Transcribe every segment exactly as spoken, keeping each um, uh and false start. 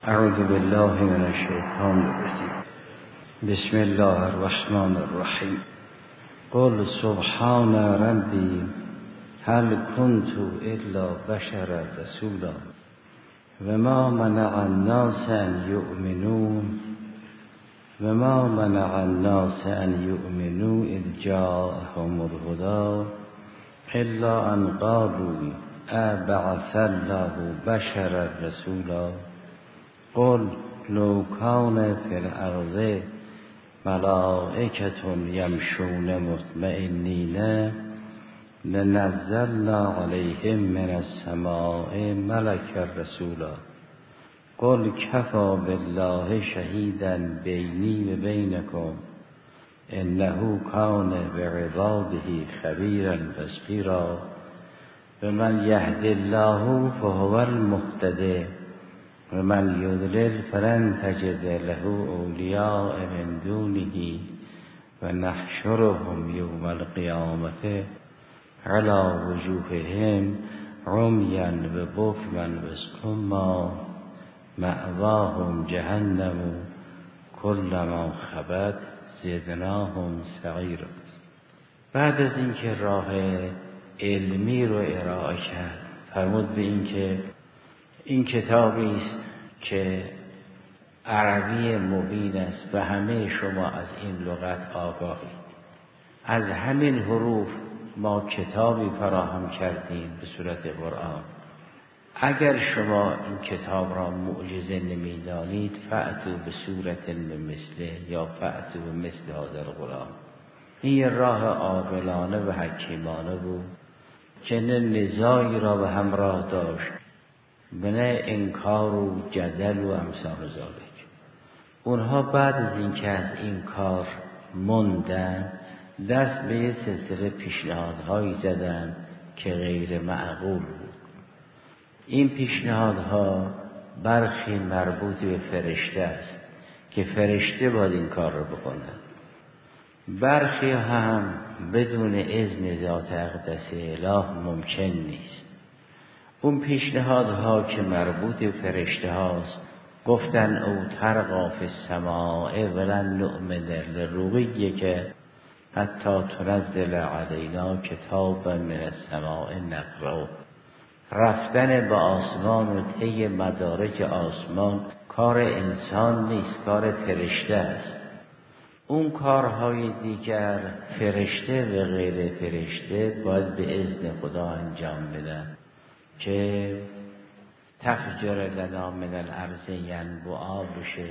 اعوذ بالله من الشیطان الرجیم. بسم الله الرحمن الرحیم. قل سبحان ربی هل كنت الا بشرا رسولا و ما منع الناس ان یؤمنوا و ما منع الناس ان یؤمنوا اذ جاءهم الهدى الا ان قالوا ابعث الله بشرا رسولا قل لو کان فی الارض ملائکة یمشون مطمئنین لنزلنا علیهم من السماء ملکا رسولا قل کفی بالله شهیدا بینی و بینکم انه کان بعباده خبیرا بصیرا و من یهد الله فهو المهتدی و من یضلل فلن تجد له اولیاء من دونه و نحشرهم یوم القیامة علی وجوههم عمیا و بکما و صما مأواهم جهنم کلما خبت زدناهم سعیرا. بعد از اینکه راه علمی رو ارائه کرد فرمود به اینکه این کتابی است که عربی مبین است و همه شما از این لغت آگاهید. از همین حروف ما کتابی فراهم کردیم به صورت قرآن. اگر شما این کتاب را معجزه نمی‌دانید فأتوا به صورت مثله یا فأتوا به مثل هذا القرآن. این یه راه عاقلانه و حکیمانه بود که نه نزاعی را به همراه داشت نه انکار و جدل و امثال ذالک. اونها بعد از اینکه از این کار موندن دست به یه سلسله پیشنهادهایی زدن که غیر معقول بود. این پیشنهادها برخی مربوط به فرشته است که فرشته باید این کار رو بکنن، برخی هم بدون اذن ذات اقدس اله ممکن نیست. اون پیشنهادها که مربوط به فرشته هاست گفتن او ترقا فی السماء ولن نؤمن لرقیه که حتی تنزل علینا کتابا من السماء نقرأه. رفتن به آسمان و طی مدارج آسمان کار انسان نیست، کار فرشته است. اون کارهای دیگر فرشته و غیر فرشته باید به اذن خدا انجام بدن که تفجر لنا من الارض ینبوعا بشه،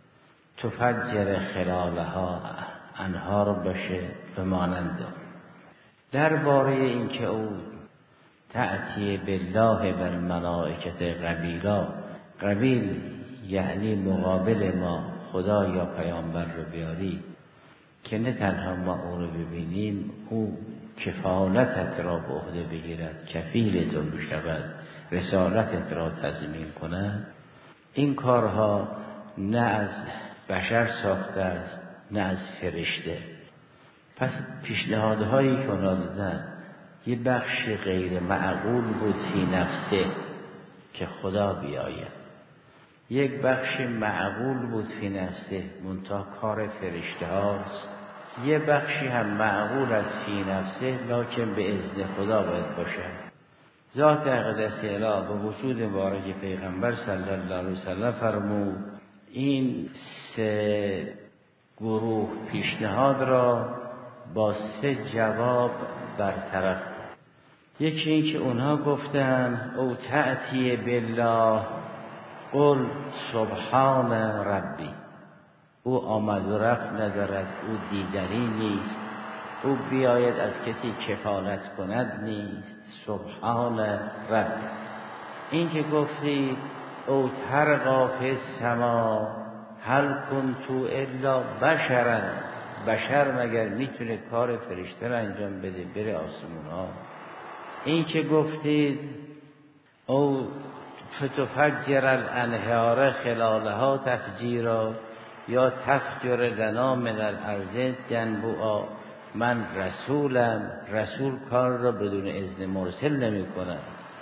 تفجر خلالها انهار بشه و مانند. درباره اینکه او تأتی بالله و الملائکة قبیلا، قبیل یعنی مقابل ما خدا یا پیامبر رو بیاری که نه تنها ما او رو ببینیم، او کفالتت را به عهده بگیرد، کفیل تو بشود، رسالتت را تضمین کند. این کارها نه از بشر ساخته است نه از فرشته. پس پیشنهادهایی که اونا دادن یه بخش غیر معقول بود فی نفسه که خدا بیاید، یک بخش معقول بود فی نفسه منتها کار فرشته هاست، یه بخشی هم معقول از فی نفسه لکن به اذن خدا باید باشد. ذات اقدس اله به وجود مبارک پیغمبر صلی الله علیه وسلم فرمود این سه گروه پیشنهاد را با سه جواب برطرف. یکی این که اونها گفتن او تأتی بالله قل سبحان ربی، او آمد و رفت ندارد، او دیدنی نیست، او بیاید از کسی کفالت کند نیست. سبحان رب. این که گفتی او ترقا فی السما هل کنتو الا بشرا، بشر مگر میتونه کار فرشته را انجام بده بره آسمون ها. این که گفتید او فتفجر الانهار خلالها تفجیرا یا تفجر لنا من الارض ینبوعا، من رسولم، رسول کار را بدون اذن مرسل نمی کنم.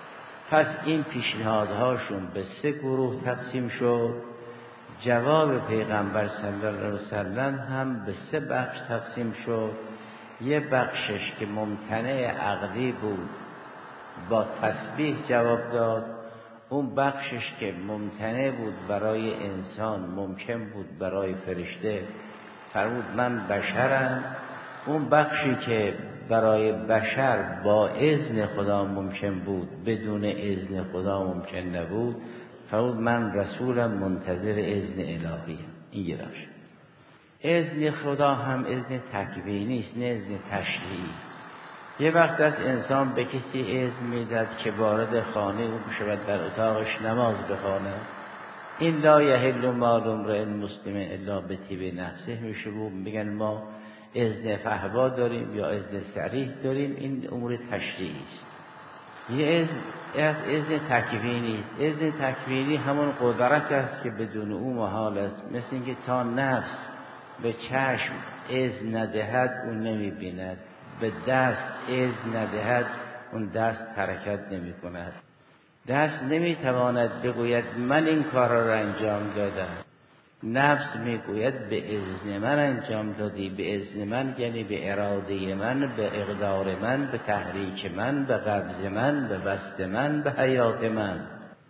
پس این پیشنهادهاشون به سه گروه تقسیم شد. جواب پیغمبر صلی الله علیه وسلم هم به سه بخش تقسیم شد. یه بخشش که ممتنع عقلی بود با تسبیح جواب داد، اون بخشش که ممتنع بود برای انسان ممکن بود برای فرشته فرمود من بشرم. اون بخشی که برای بشر با اذن خدا ممکن بود بدون اذن خدا ممکن نبود فرمود من رسولم منتظر اذن الهی. این یه بخش. اذن خدا هم اذن تکوینی است نه اذن تشریعی. یه وقت از انسان به کسی اذن میداد که وارد خانه او بشود در اتاقش نماز بخواند. این لا یحل مال امرئ مسلم الا بطیب نفسه میشه. میگن ما اذن فهوا داریم یا اذن صریح داریم، این امور تشریعی است. یه اذن اذن تکوینی است. اذن تکوینی همون قدرت است که بدون او محال است. مثل اینکه تا نفس به چشم اذن ندهد اون نمیبیند، به دست اذن ندهد اون دست حرکت نمی کند. دست نمیتواند بگوید من این کار را انجام دادم. نفس میگوید به اذن من انجام دادی. به اذن من یعنی به اراده من، به اقدار من، به تحریک من، به قبض من، به بسط من، به حیات من.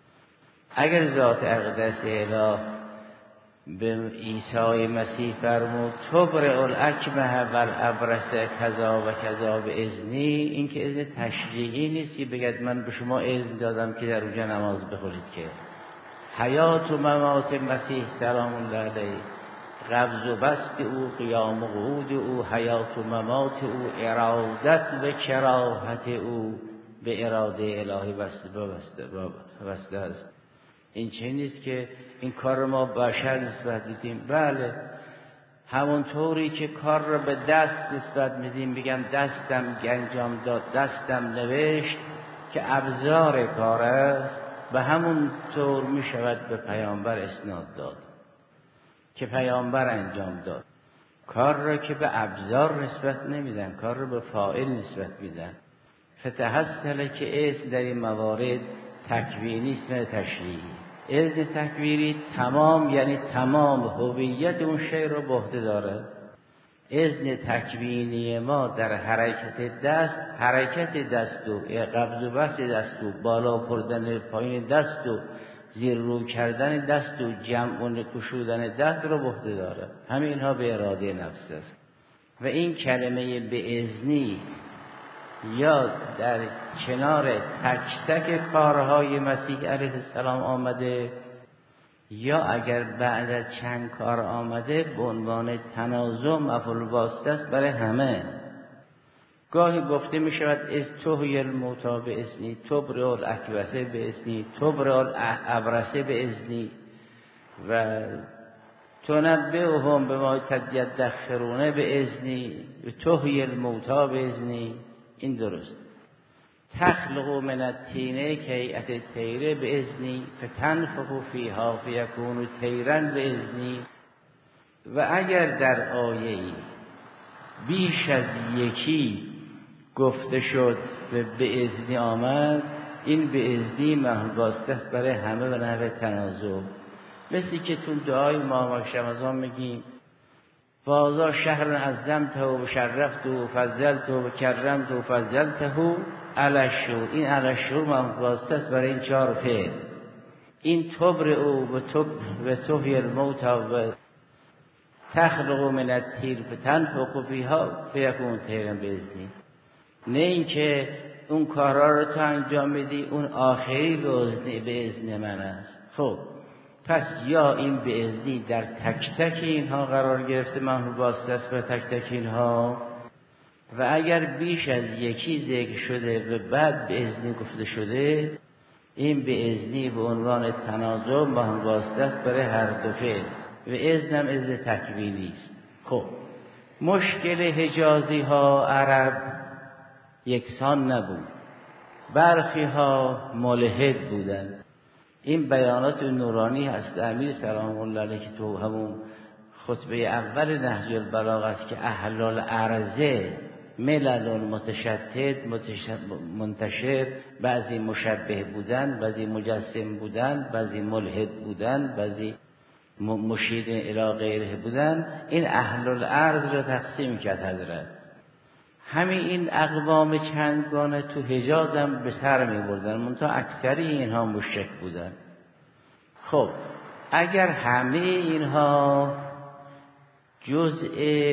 اگر ذات اقدس اله به عیسی مسیح فرمود تبرئ الاکمه والابرص کذا و کذا به اذنی، این که اذن تشریعی نیست که بگید من به شما اذن دادم که در اونجا نماز بخونید. که حیات و ممات مسیح سلام الله علیه، قبض و بسط او، قیام و قعود او، حیات و ممات او، ارادت و کراهت او به اراده الهی بسته بسته است. این چه نیست که این کار ما بشر نسبت دیدیم. بله همونطوری که کار را به دست نسبت میدیم، بگم دستم انجام داد، دستم نوشت که ابزار کار است، به همون طور می شود به پیامبر اسناد داد که پیامبر انجام داد. کار را که به ابزار نسبت نمیدن، کار را به فاعل نسبت میدن. فتحصل که اسم در این موارد تکوینی است نه تشریعی. اذن تکوینی تمام یعنی تمام هویت اون شی رو به عهده داره. اذن تکوینی ما در حرکت دست، حرکت دست و قبض و بسط دست و بالا بردن پایین دست و زیر رو کردن دست و جمع و نکشودن دست رو به عهده داره. همه اینها به اراده نفس است. و این کلمه به اذنی یا در کنار تک تک کارهای مسیح علیه السلام آمده، یا اگر بعد از چند کار آمده به عنوان تنازع مفعول واسطه است برای همه. گاهی گفته می شود از تحیی الموتی به اذنی، تبرئ الاکمه به اذنی، تبرئ الابرص به اذنی و تنبئهم بما یدخرون به اذنی، تحیی الموتی به اذنی. این درست. تخلق من الطین کهیئت الطیر به اذنی فتنفخ فیها فیکون طیرا به اذنی. و اگر در آیه بیش از یکی گفته شد و به اذنی آمد، این به اذنی محل واسطه است برای همه و نحو تنازع. مثل که تو دعای ما شمازان میگیم فازا شهر عظمته و شرفته و فضلته و کرمته و فضلته علی الشهور. این علی الشهور محل واسطه است برای این چهار فعل. این تبر او و تب و تحیی الموتی و تخلق من الطین فتنفخ فیها فیکون طیرا باذنی. نه اینکه اون کارا رو تو انجام میدی اون آخری به اذن به اذن من است. خب پس یا این به اذنی در تک تک اینها قرار گرفته محل واسطه است به تک تک اینها، و اگر بیش از یکی ذکر شده و بعد به اذنی گفته شده، این به اذنی به عنوان تنازع محل واسطه است برای هر دو فعل و اذن هم اذن تکوینی است. خب مشکل حجازی ها عرب یکسان نبود، برخی ها ملحد بودند. این بیانات نورانی هست امیر سلام الله علیه که تو همون خطبه اول نهج البلاغه است که اهل الارض ملل متشتت منتشر، بعضی مشبه بودن، بعضی مجسم بودن، بعضی ملحد بودن، بعضی مشیر الی غیره بودن. این اهل الارض را تقسیم کرد حضرت. همین این اقوام چندگانه تو حجاز هم به سر می بردن، منتها اکثری اینها مشرک بودن. خب اگر همه اینها جزء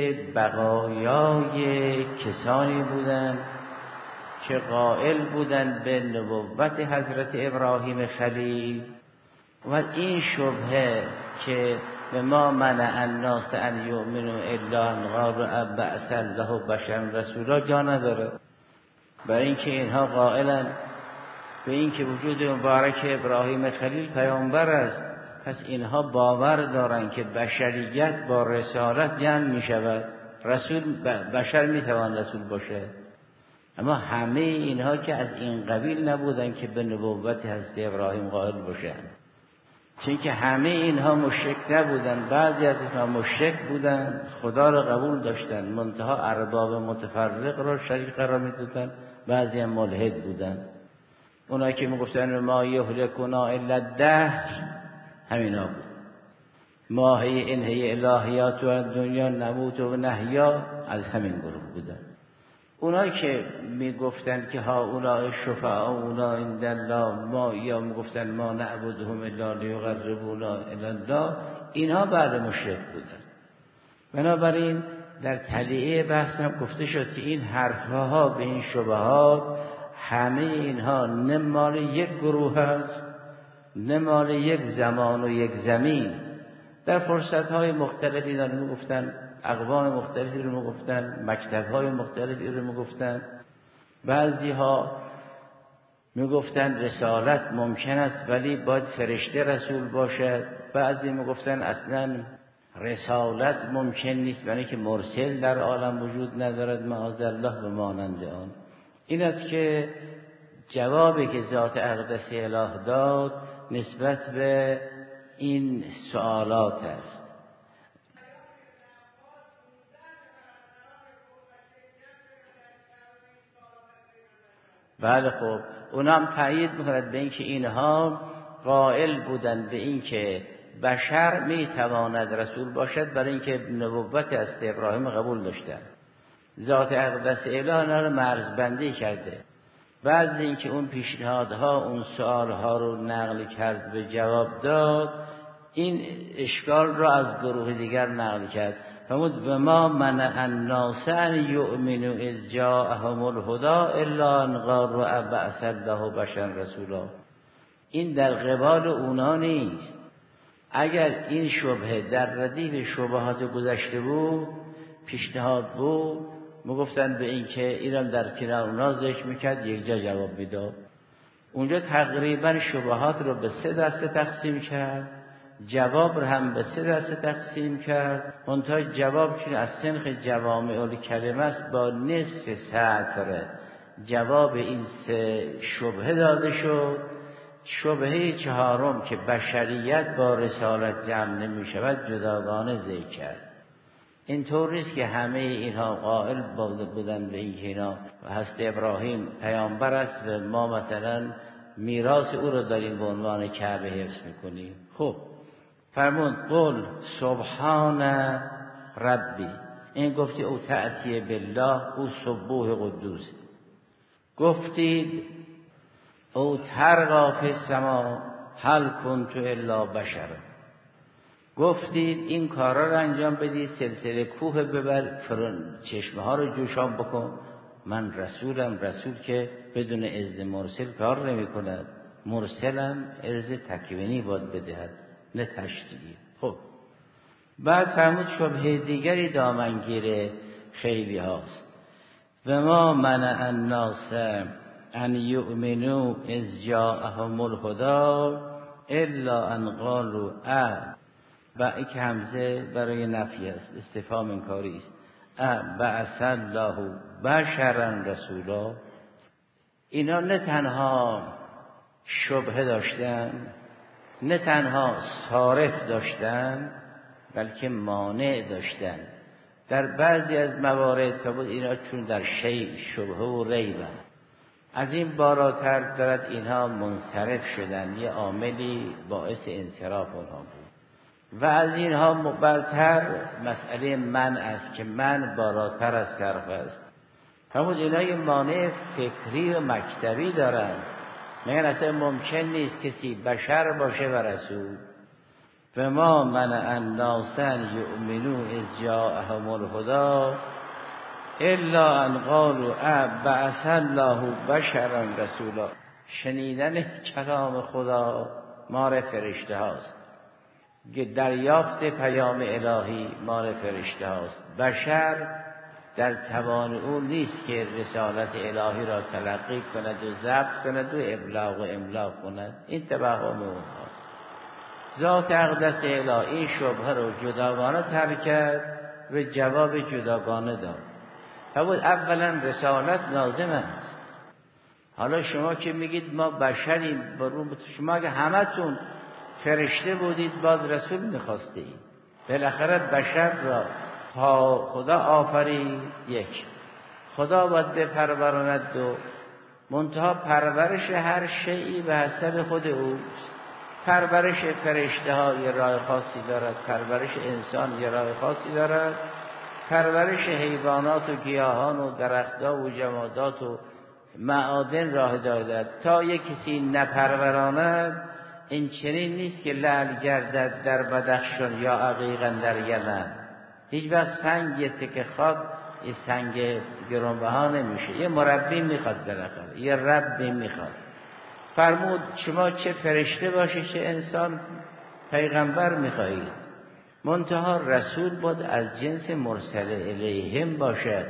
بقایای کسانی بودند که قائل بودند به نبوت حضرت ابراهیم خلیل و این شبهه که به ما منع الناس ان یؤمنوا الا ان قالوا بعث الله بشرا رسولا جا نداره، برای اینکه اینها قائلن به اینکه وجود مبارک ابراهیم خلیل پیامبر است، پس اینها باور دارن که بشریت با رسالت جمع می شود. رسول بشر می توان رسول باشه، اما همه اینها که از این قبیل نبودن که به نبوت حضرت ابراهیم قائل باشن، چون که همه اینها مشرک نبودن. بعضی از اینها مشرک بودن، خدا را قبول داشتن، منتها ارباب متفرق را شریک قرار می دادن. بعضی هم ملحد بودن، اونایی که می گفتن ما یهلکنا الا الدهر، همینا بود. ما هی این هی الهیات و دنیا نموت و نحیا، از همین گروه بودن. اونایی که میگفتن که ها اولای شفعاء اونا عند الله، ما یا میگفتن ما نعبدهم الا لیقربونا الی الله، اینها بعد مشرک بودن. بنابراین در تلیعه بحث هم گفته شد که این حرفها به این شبهات همه اینها نه مال یک گروه هست، نه مال یک زمان و یک زمین. در فرصت‌های مختلفی اینا رو میگفتن، اقوام مختلفی رو میگفتن، مکتب‌های مختلفی رو میگفتن. بعضی‌ها میگفتن رسالت ممکن است ولی باید فرشته رسول باشد. بعضی میگفتن اصلا رسالت ممکن نیست یعنی که مرسل در عالم وجود ندارد، معاذالله به مانند آن. این است که جوابی که ذات اقدس اله داد نسبت به این سوالات است. بله خب اونا هم تایید می‌کند به اینکه اینها قائل بودند به اینکه بشر میتواند رسول باشد، برای اینکه نبوت از ابراهیم قبول داشتند. ذات اقدس اله اینا رو مرزبندی کرده. بعد اینکه اون پیشنهادها اون سوالها رو نقل کرد به جواب داد، این اشکال رو از گروه دیگر نقل کرد. فرمود و ما منع الناس ان یؤمنوا اذ جاءهم الهدى الا ان قالوا بعث الله بشرا رسولا. این در قبال اونا نیست. اگر این شبهه در ردیف شبهات گذشته بود، پیشنهاد بود، میگفتن به این که ایران در کنار اونا ذکر میکرد، یک جا جواب میداد. اونجا تقریبا شبهات رو به سه دسته تقسیم کرد، جواب رو هم به سه دسته تقسیم کرد. منتها جواب چون از سنخ جوامع الکلمه است، با نصف سطر جواب این سه شبهه داده شد. شبهه چهارم که بشریت با رسالت جمع نمی شود جداگانه ذکر کرد. این طور نیست که همه اینها قائل بودن به این که اینا حضرت ابراهیم پیامبر است و ما مثلا میراث او رو داریم به عنوان کعبه حفظ میکنیم. خب فرمود قل سبحان ربی، این گفتی او تأتی بالله او سبوح قدوس، گفتید او ترقا فی السما هل کنت الا بشر، گفتید این کارا رو انجام بدید، سلسله کوه ببر، فرون چشمه ها رو جوشان بکن، من رسولم، رسول که بدون اذن مرسل کار نمی کند، مرسلم اذن تکوینی باید بدهد نه تشریعی. خب بعد فرمود شبهه دیگری دامنگیر خیلی هاست. و ما منع الناس ان یؤمنوا اذ جاءهم الهدى الا ان قالوا ا، و این که همزه برای نفی است، استفهام انکاری است. ا بعث الله بشرا رسولا. اینا نه تنها شبهه داشتن، نه تنها صارف داشتن، بلکه مانع داشتن. در بعضی از موارد تا بود اینا چون در شیء شبهه و ریبن، از این بالاتر دارد اینها منصرف شدن، یه عاملی باعث انصراف اونها بود. و از اینها مبرتر مسئله من است که من بالاتر از صرف است. همون اینا یه مانع فکری و مکتبی دارن. میگن اصلا ممکن نیست کسی بشر باشه و رسول. و ما منع الناس ان یؤمنوا اذ جاءهم الهدی الا ان قالوا بعث الله بشرا رسولا. شنیدن کلام خدا مال فرشته هاست، دریافت پیام الهی مال فرشته هاست. بشر در توان او نیست که رسالت الهی را تلقی کند و ضبط کند و ابلاغ و املاق کند. این توهم اونها. ذات اقدس الهی این شبهه رو جداگانه ترک کرد و جواب جداگانه داد. فرمود اولا رسالت لازم است. حالا شما که میگید ما بشریم، شما که همتون فرشته بودید باز رسول میخواستید. بالاخره بشر را تا خدا آفرید یک، خدا باید بپروراند دو، منتها پرورش هر شیئی به حسب خود اوست. پرورش فرشته ها یه راه خاصی دارد، پرورش انسان یه راه خاصی دارد، پرورش حیوانات و گیاهان و درختها و جمادات و معادن راه دارد. تا یک کسی نپروراند این چنین نیست که لعل گردد در بدخشان یا عقیقا در یمن. هیچ وقت سنگ یه تکه خاک یه سنگ گرانبها نمیشه. یه مربی میخواد بالاخره، یه ربی میخواد. فرمود شما چه فرشته باشی چه انسان پیغمبر میخواهید، منتها رسول بود از جنس مرسل الیهم باشد،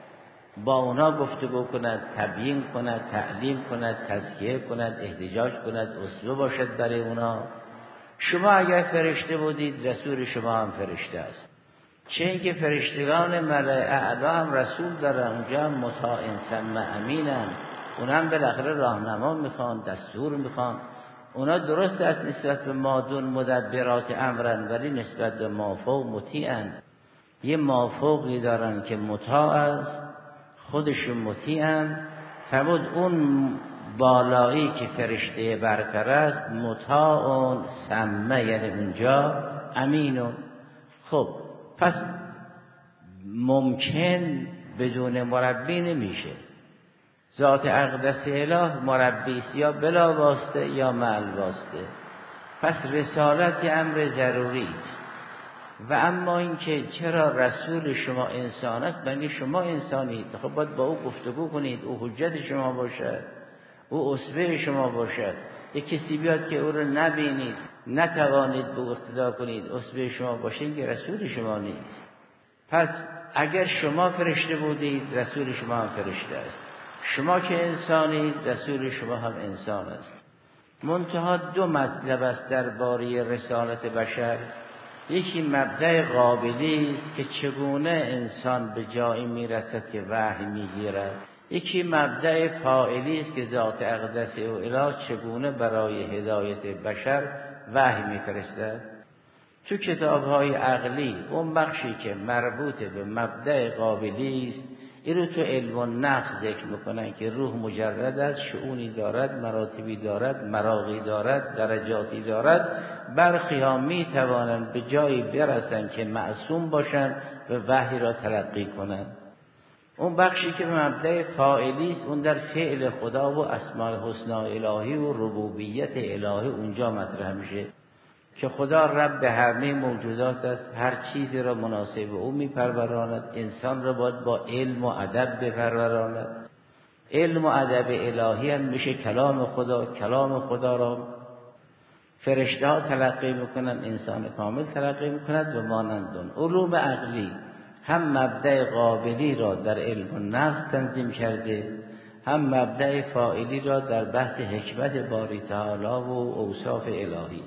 با اونا گفتگو کند، تبیین کند، تعلیم کند، تزکیه کند، احتجاج کند، اسوه باشد برای اونا. شما اگر فرشته بودید رسول شما هم فرشته است. چه اینکه فرشتگان ملائکه اعلی هم رسول دارن، اونجا هم مطاع ثم امینن، اونا هم بالاخره راهنما میخوان، دستور میخوان. اونا درست است نسبت به مادون مدبرات امرن، ولی نسبت به مافوق مطیعن. یه مافوقی دارن که مطاع است، خودشون مطیعن. فرمود اون بالایی که فرشته برتر است مطاع سمه، یعنی اونجا امینون. خب پس ممکن بدون مربی نمیشه. ذات اقدس اله مربی است، یا بلا واسطه یا مع واسطه. پس رسالت امر ضروری است. و اما اینکه چرا رسول شما انسان است، بنده شما انسانید، خب باید با او گفتگو کنید، او حجت شما باشد، او اسوه شما باشد. یک کسی بیاد که او رو نبینید، نتوانید به اقتدا کنید، اسوه شما باشه، این که رسول شما نیست. پس اگر شما فرشته بودید رسول شما هم فرشته است. شما که انسانید رسول شما هم انسان است. منتها دو مطلب است درباره رسالت بشر. یکی مبدأ قابلی است که چگونه انسان به جایی میرسد که وحی میگیرد. یکی مبدأ فاعلی است که ذات اقدس و اله چگونه برای هدایت بشر وحی میفرستد. تو کتاب‌های عقلی اون بخشی که مربوط به مبدأ قابلی است، این رو تو علم النفس ذکر میکنن که روح مجرد است، شؤونی دارد، مراتبی دارد، مراقی دارد، درجاتی دارد. برخی ها میتوانند به جایی برسن که معصوم باشند و وحی را تلقی کنند. اون بخشی که به مبدأ فاعلی است، اون در فعل خدا و اسماء الحسنی الهی و ربوبیت الهی اونجا مطرح میشه که خدا رب همه موجودات است، هر چیزی را مناسب او میپروراند. انسان را باید با علم و ادب بپروراند. علم و ادب الهی هم میشه کلام خدا. کلام خدا را فرشته ها تلقی میکنند، انسان کامل تلقی میکند و مانند اون. علوم عقلی هم مبدأ قابلی را در علم النفس تنظیم کرده، هم مبدأ فاعلی را در بحث حکمت باری تعالی و اوصاف الهی.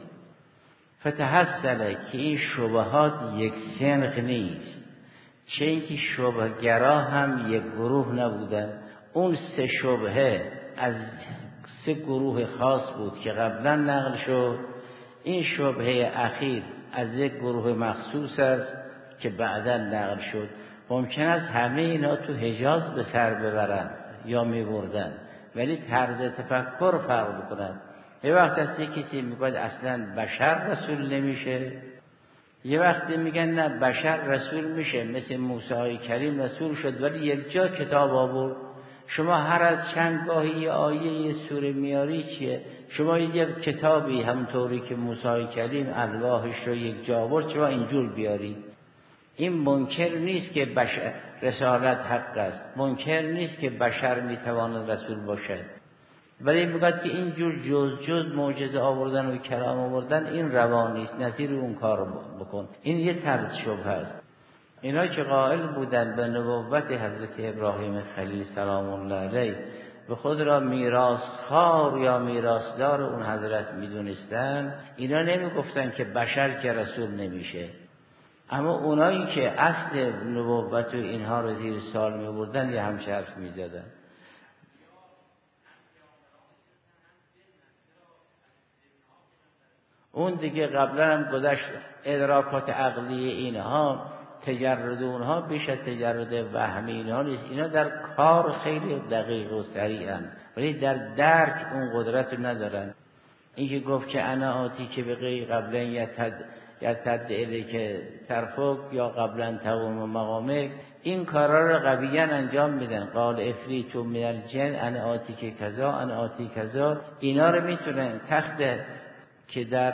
فتحصل که این شبهات یک سنخ نیست، چه اینکه شبهگرا هم یک گروه نبودن. اون سه شبهه از سه گروه خاص بود که قبلا نقل شد. این شبهه اخیر از یک گروه مخصوص است که بعدا نقل شد. ممکن است همه اینا تو حجاز به سر ببرن یا میبردن، ولی طرز تفکر فرق بکنن. یه وقت هست کسی میگه اصلا بشر رسول نمیشه، یه وقتی میگن نه بشر رسول میشه، مثل موسی کریم رسول شد ولی یک جا کتاب آورد. شما هر از چند گاهی یه آیه یه سوره میاری چیه؟ شما یه کتابی همونطوری که موسی کریم الواحش رو یک جا آورد شما اینجور بیاری. این منکر نیست که بشر رسالت حق است، منکر نیست که بشر میتواند رسول باشد، ولی میگوید که اینجور جز جز معجزه آوردن و کلام آوردن این روا نیست، نظیر اون کار بکن. این یه طرز شبهه است. اینا که قائل بودن به نبوت حضرت ابراهیم خلیل سلام الله علیه و خود را میراثخوار یا میراثدار اون حضرت میدونستن، اینا نمیگفتن که بشر که رسول نمیشه. اما اونایی که اصل نبوت و اینها رو زیر سوال میبردن یه همچه حرف میزدن. اون دیگه قبلا هم گذشت، ادراکات عقلی اینها تجرد اونها بیش از تجرد وهمی اینها نیست. اینا در کار خیلی دقیق و سریعن ولی در درک اون قدرت رو ندارن. این که گفت که انا آتی که بقی قبلا یتد یتد الی که ترفق یا قبلا تقوم مقامک، این کارا رو قویا انجام میدن. قال افریت من الجن انا آتی که کذا انا آتی کذا، اینا رو میتونن. تخت که در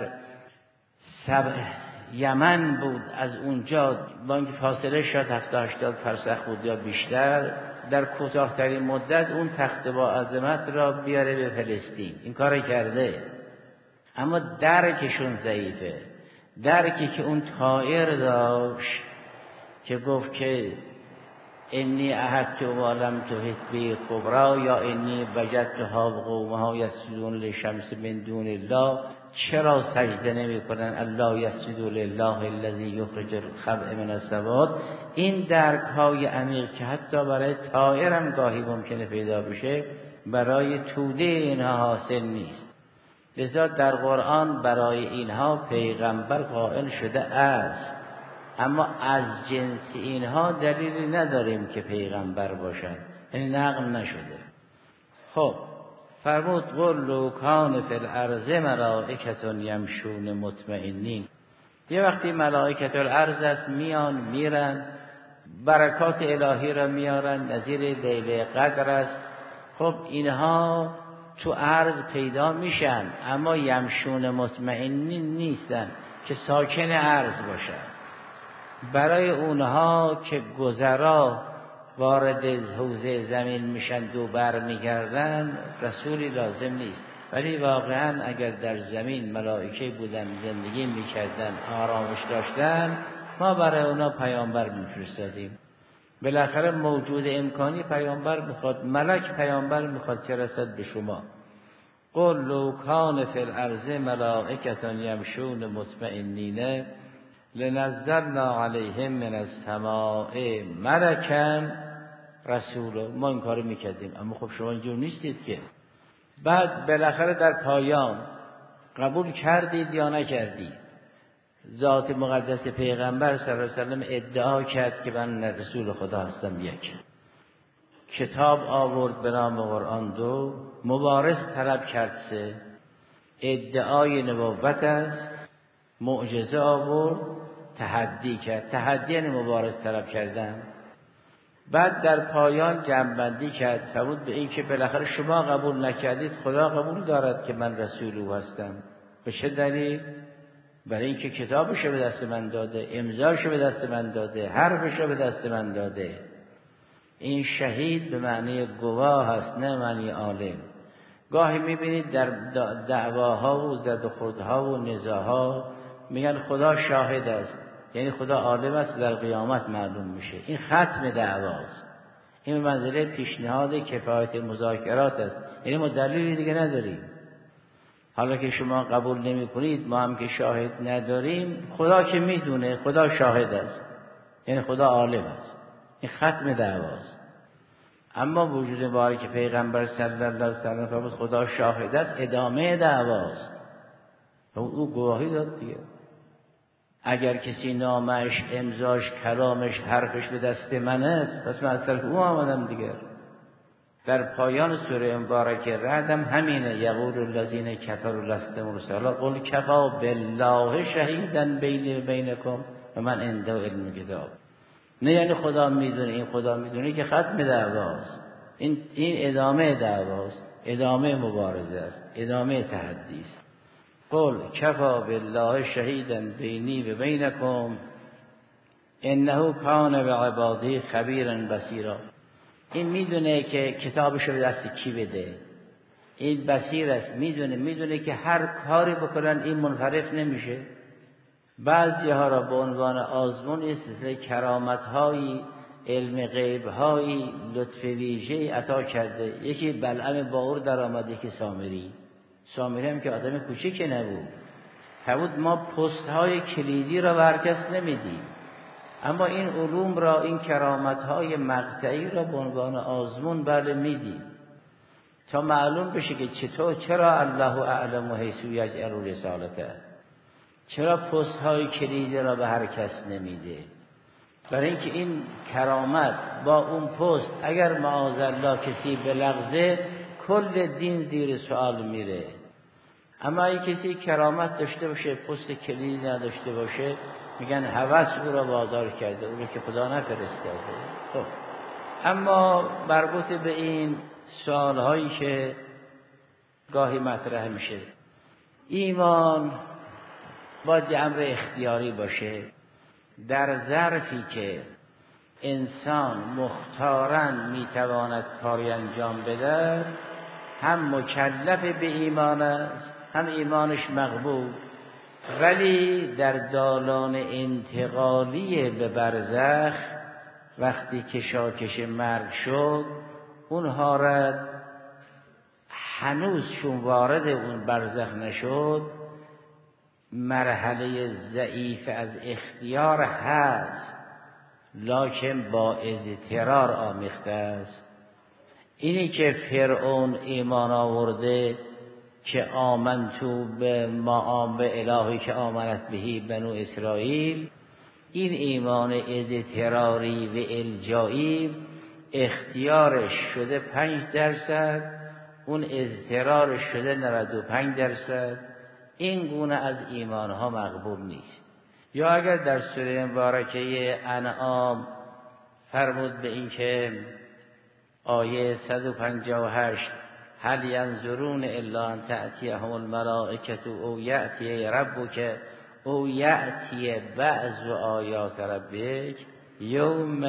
سبع یمن بود از اونجا با اینکه فاصله شد هفتاد هشتاد فرسخ بود یا بیشتر، در کوتاه‌ترین مدت اون تخت با عظمت را بیاره به فلسطین. این کار کرده، اما درکشون ضعیفه. درکی که اون طائر داشت که گفت که انی احدت و لم تحط به کبرا یا انی وجدتها و قومها یسجدون للشمس من دون الله، چرا سجده نمی کنن؟ الله یسجد لله الذی یخرج الخبء من السواد. این درک های عمیق که حتی برای طائر هم گاهی ممکنه پیدا بشه، برای توده اینها حاصل نیست. لذا در قرآن برای اینها پیغمبر قائل شده است، اما از جنس اینها دلیلی نداریم که پیغمبر باشد، یعنی نقل نشده. خب فرمود قل لو کان فی الارض ملائکة یمشون مطمئنین. یه وقتی ملائکة الارض است میان میرن، برکات الهی را میارن، نظیر لیله قدر است. خب اینها تو ارض پیدا میشن، اما یمشون مطمئنین نیستن که ساکن ارض باشن. برای اونها که گذرا وارد حوزه زمین میشن دو بر میگردن رسولی لازم نیست. ولی واقعا اگر در زمین ملائکه بودن زندگی میکردن آرامش داشتن، ما برای اونا پیامبر میفرستادیم. بالاخره موجود امکانی پیامبر میخواد، ملک پیامبر میخواد که رسد به شما. قل لو کان فی الارض ملائکة یمشون مطمئنین لنزلنا علیهم من السماء ملکا رسولا. ما این کارو میکردیم، اما خب شما اینجور نیستید که. بعد بالاخره در پایان قبول کردید یا نکردید؟ ذات مقدس پیغمبر صلی الله علیه و سلم ادعا کرد که من رسول خدا هستم. یک کتاب آورد به نام قرآن. دو مبارز طلب کرد. سه ادعای نبوت است. معجزه آورد، تحدی کرد. تحدی یعنی مبارز طلب کردن. بعد در پایان جمع‌بندی کرد، فرمود به این که بالاخره شما قبول نکردید، خدا قبول دارد که من رسول او هستم. به چه دلیل؟ برای اینکه کتابشو به دست من داده، امضاشو به دست من داده، حرفشو به دست من داده. این شهید به معنی گواه هست، نه معنی عالم. گاهی میبینید در دعواها و زدوخوردها و نزاعها میگن خدا شاهد است، یعنی خدا عالم است، در قیامت معلوم میشه. این ختم دعواست. این منزله پیشنهاد کفایت مذاکرات است، یعنی ما دلیلی دیگه نداریم. حالا که شما قبول نمی کنید، ما هم که شاهد نداریم، خدا که میدونه، خدا شاهد است، یعنی خدا عالم است. این ختم دعواست. اما وجود مبارک پیغمبر صلی الله علیه و سلم فرمود خدا شاهد است، ادامه دعواست. او گواهی داد دیگه. اگر کسی نامش، امضاش، کلامش، حرفش به دست من است، پس من از طرف او آمدم دیگر. در پایان سوره مبارکه رعد هم همینه، یقول الذین کفروا لست مرسلا قل کفی بالله شهیدا بینی و بینکم و من عنده علم کتاب. نه یعنی خدا میدونه، این خدا میدونه که ختم دعواست. این این ادامه دعواست، ادامه مبارزه است، ادامه تحدی است. قل کفی بالله شهیدا بینی و بینکم انه کان بعباده خبیرا بصیرا. این میدونه که کتابش رو به دست کی بده، این بصیر است، میدونه میدونه که هر کاری بکنن این منحرف نمیشه. بعضی ها را به عنوان آزمون است کرامت هایی، علم غیب هایی، لطف ویژه عطا کرده. یکی بلعم باور در آمد، یکی سامری. سامری هم که آدم کوچیکی نبود، فرمود ما پست های کلیدی را به هر کس نمیدیم، اما این علوم را، این کرامت های مقطعی را به عنوان آزمون بله میدیم تا معلوم بشه که چطور، چرا الله اعلم حیث یجعل رسالته، چرا پست های کلیدی را به هر کس نمیده. برای اینکه این کرامت با اون پست اگر معاذالله کسی بلغزه کل دین زیر سوال میره. اما اگه کسی کرامت داشته باشه، پست کلیدی نداشته باشه، میگن هوس او را بازار کرده، او را که خدا نفرستاده. خب اما مربوط به این سوال هایی که گاهی مطرح میشه، ایمان باید امر اختیاری باشه. در ظرفی که انسان مختاراً میتواند کاری انجام بده، هم مکلف به ایمان است، هم ایمانش مقبول. ولی در دالان انتقالی به برزخ وقتی که کشاکش مرگ شد، اونها را هنوز چون وارد اون برزخ نشد، مرحله ضعیف از اختیار هست، لکن با اضطرار آمیخته است. اینی که فرعون ایمان آورده که آمنتو به ما به الهی که آمنت بهی بنو اسرائیل، این ایمان اضطراری و الجایی اختیارش شده پنج درصد، اون اضطرارش شده نود و پنج درصد. این گونه از ایمانها مقبول نیست. یا اگر در سوره مبارکه انعام فرمود به این که آیه صد و پنجاه و هشت هل ینظرون الا ان تأتیهم الملائکة او یأتی ربک او یأتی بعض آیات ربک یوم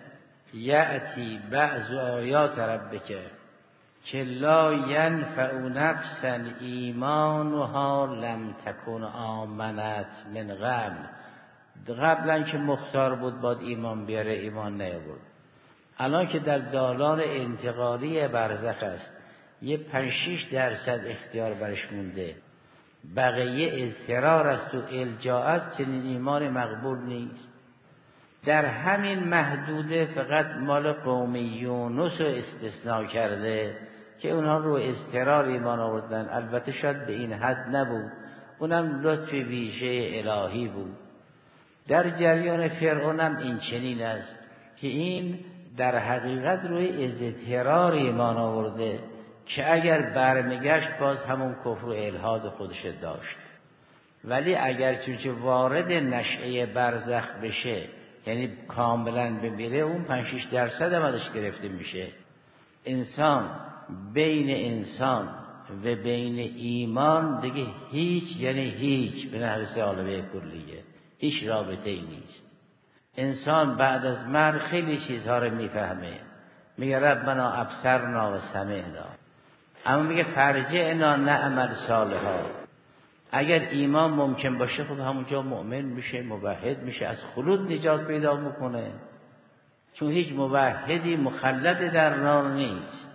یأتی بعض آیات ربک که لا ینفع نفسا ایمانها لم تکن آمنت من قبل. قبلا که مختار بود باید ایمان بیاره، ایمان نیاورد. الان که در دالان انتقالی برزخ است، یه پنج شش درصد اختیار برش مونده، بقیه اضطرار است و الجا است، چنین ایمان مقبول نیست. در همین محدوده فقط مال قوم یونس رو استثناء کرده که اونها رو اضطرار ایمان آوردن. البته شاید به این حد نبود، اونم لطف ویژه الهی بود. در جریان فرعون هم این چنین است که این در حقیقت روی اضطرار ایمان آورده که اگر برمیگشت باز همون کفر و الحاد خودش داشت. ولی اگر چونچه وارد نشأه برزخ بشه، یعنی کاملا بمیره، اون پنج شش درصد هم ازش گرفته میشه. انسان بین انسان و بین ایمان دیگه هیچ، یعنی هیچ، به نحو عالمه کلیه هیچ رابطه ای نیست. انسان بعد از مرگ خیلی چیزها رو میفهمه، میگه ربنا ابصرنا و سمعنا، اما میگه فرجعنا نعمل صالحا. اگر ایمان ممکن باشه خب همونجا مؤمن میشه، موحد میشه، از خلود نجات پیدا میکنه، چون هیچ موحدی مخلد در نار نیست.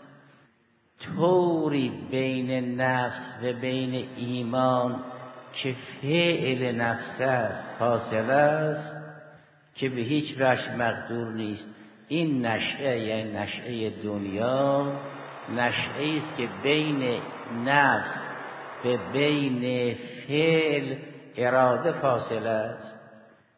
طوری بین نفس و بین ایمان که فعل نفس است فاصله است که به هیچ وجه مقدور نیست. این نشأه، یعنی نشأه دنیا، نشأه است که بین نفس و بین فعل اراده فاصله است.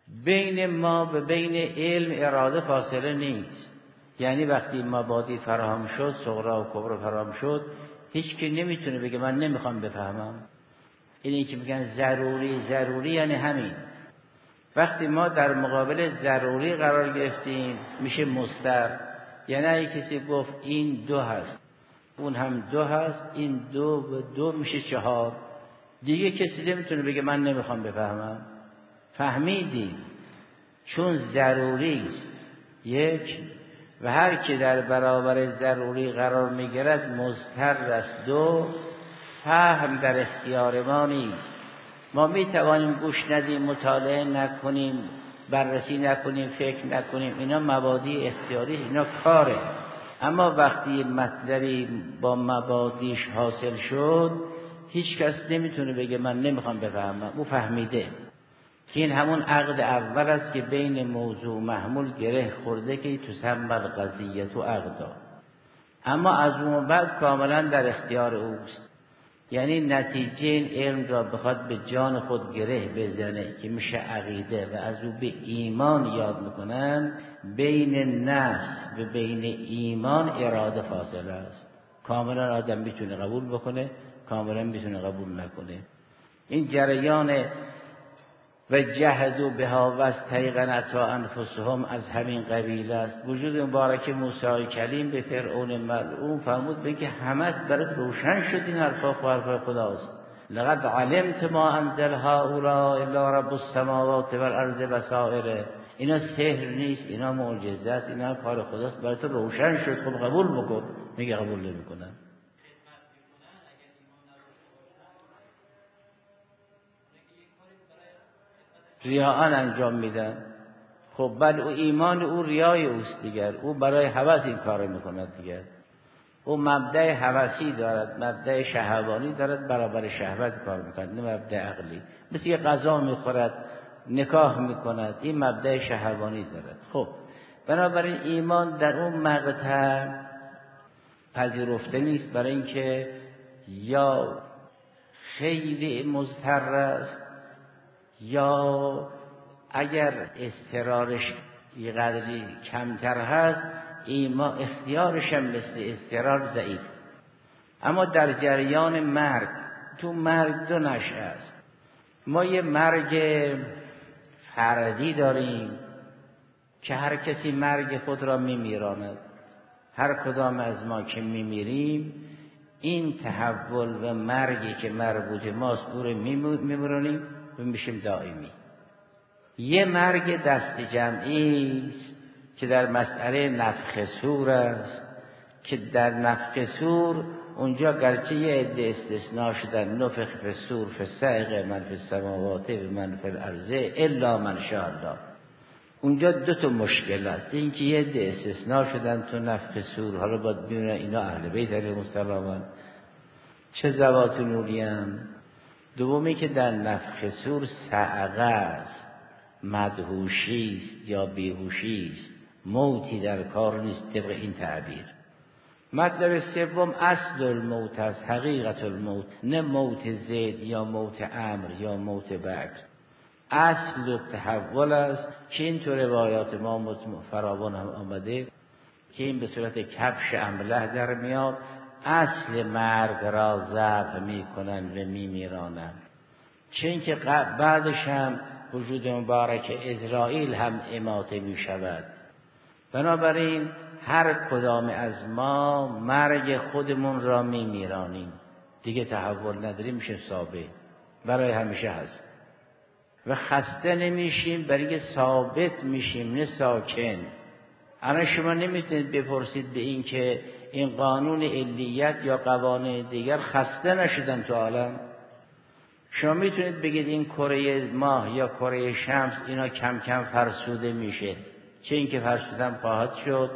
بین ما و بین علم اراده فاصله نیست. یعنی وقتی مبادی فراهم شد، صغرا و کبرا فراهم شد، هیچ کی نمیتونه بگه من نمیخوام بفهمم. اینی که میگن ضروری ضروری یعنی همین. وقتی ما در مقابل ضروری قرار گرفتیم میشه مستر. یعنی اگه کسی گفت این دو هست، اون هم دو هست، این دو و دو میشه چهار، دیگه کسی نمیتونه بگه من نمیخوام بفهمم. فهمیدیم چون ضروری است یک، و هر که در برابر ضروری قرار میگیرد مضطر است دو. فهم در اختیار ما نیست. ما میتوانیم گوش ندیم، مطالعه نکنیم، بررسی نکنیم، فکر نکنیم، اینا مبادی اختیاری، اینا کاره. اما وقتی مطلبی با مبادیش حاصل شد، هیچ کس نمیتونه بگه من نمیخوام بفهمم. او فهمیده که این همون عقد اول است که بین موضوع محمول گره خورده که تسمى القضیة عقدا. اما از اون بعد کاملا در اختیار اوست. یعنی نتیجه این علم را بخواد به جان خود گره بزنه که میشه عقیده و از او به ایمان یاد میکنن، بین نفس و بین ایمان اراده فاصله است. کاملا آدم میتونه قبول بکنه، کاملا میتونه قبول نکنه. این جریان و جهدوا بها و استیقنتها انفسهم از همین قبیل است. وجود مبارک موسی کلیم به فرعون ملعون فرمود بگه همه برات روشن شد این حرفا حرفا خداست. لقد علمت ما انزل هؤلاء الا رب السماوات والارض بصائر. اینا سحر نیست، اینا معجزه است، اینا کار خداست، برات روشن شد. خب قبول بکن. میگه قبول نمیکنم. ریاءن انجام میدن. خب بل او ایمان او ریای اوست دیگر. او برای هوس این کار میکند دیگر. او مبدأ هوسی دارد، مبدأ شهوانی دارد، برابر شهوت کار میکند، نه مبدأ عقلی. مثل یه غذا میخورد، نکاح میکند، این مبدأ شهوانی دارد. خب بنابراین ایمان در اون مقطع پذیرفته نیست، برای اینکه یا خیلی مضطر است، یا اگر اضطرارش یه قدری کمتر هست، ایمان اختیارش هم مثل اضطرار ضعیف. اما در جریان مرگ، تو مرگ دو نشأه است. ما یه مرگ فردی داریم که هر کسی مرگ خود را میمیراند. هر کدام از ما که میمیریم، این تحول و مرگی که مربوط ماست او رو میمیرانیم و میشیم دائمی. یه مرگ دست جمعی است که در مسئله نفخ صور است، که در نفخ صور اونجا گرچه یه عده استثناء شدن، نفخ فی الصور فصعق من فی السماوات و من فی الارض الا من شاء الله. اونجا دو تا مشکل است. این که یه عده استثناء شدن تو نفخ صور، حالا باید ببینن اینا اهل بیت علیهم السلام چه ذوات نوری ان. دومی که در نفخ صور صعقه است، مدهوشی است یا بیهوشی است، موتی در کار نیست طبق این تعبیر. مطلب سوم اصل الموت است، حقیقت الموت، نه موت زید یا موت عمرو یا موت بکر. اصل تحول است که این تو روایات ما فراوان هم آمده که این به صورت کبش امله در میاد. اصل مرگ را ضبط می کنند و می میرانند. چون که بعدش هم وجود مبارک اسرائیل هم اماته می شود. بنابراین هر کدام از ما مرگ خودمون را می میرانیم، دیگه تحول نداریم، میشه ثابت، برای همیشه هست و خسته نمیشیم، برای ثابت میشیم نه ساکن. الان شما نمیتونید بپرسید به این که این قانون علیت یا قوانین دیگر خسته نشدن تو عالم. شما میتونید بگید این کره ماه یا کره شمس اینا کم کم فرسوده میشه، چه اینکه فرسودن خواهد شد.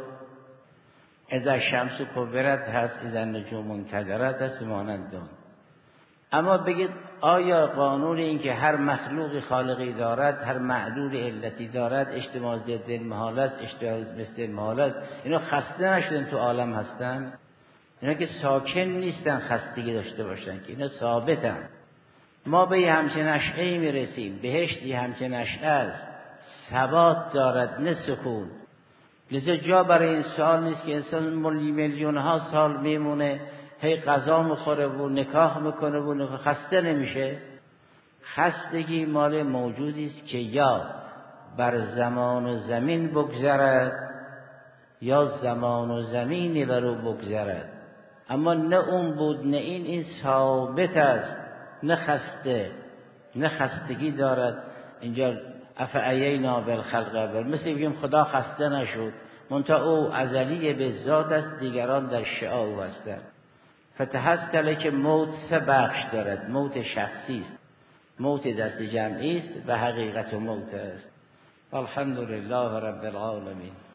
اذا شمس کورت هست، اذا نجوم انکدرت هست، مانند اون. اما بگید آیا قانون این که هر مخلوق خالقی دارد، هر معلول علتی دارد، اجتماع ضد المحال است، اجتماع مثل المحال است، اینا خسته نشدن تو عالم هستن؟ اینا که ساکن نیستن خستگی داشته باشن، که اینا ثابتن. ما به همچین نشأه‌ای میرسیم، بهشتی همچین نشأه است، ثبات دارد نه سکون. لذا جا برای این سوال نیست که انسان میلیون ها سال میمونه هی غذا میخوره و نکاح میکنه و خسته نمیشه. خستگی مال موجودی است که یا بر زمان و زمین بگذرد یا زمان و زمینی بر او بگذرد، اما نه اون بود نه این، این ثابت است، نه خسته نه خستگی دارد. اینجا افعینا بالخلق اول، مثل بگیم خدا خسته نشد، منتها او ازلی به ذات است، دیگران در شعاع او هستند. فتحصل که موت سه بخش دارد. موت شخصی است، موت دست جمعی است و حقیقت موت است. الحمدلله رب العالمین.